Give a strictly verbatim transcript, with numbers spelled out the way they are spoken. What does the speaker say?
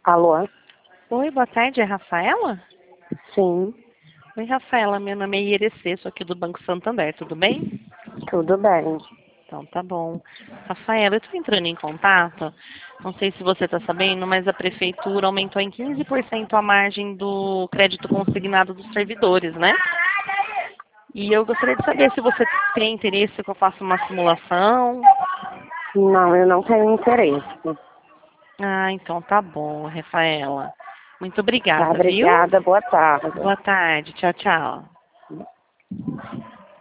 Alô? Oi, boa tarde, é Rafaela? Sim, Oi, Rafaela, meu nome é Ierecê, sou aqui do Banco Santander, tudo bem? tudo bem. Então, tá bom. Rafaela, eu estou entrando em contato, não sei se você está sabendo, mas a Prefeitura aumentou em quinze por cento a margem do crédito consignado dos servidores, né? E eu gostaria de saber se você tem interesse que eu faça uma simulação. Não, eu não tenho interesse. Ah, então tá bom, Rafaela. Muito Tá, obrigada, viu? obrigada, boa tarde. Boa tarde, tchau, tchau.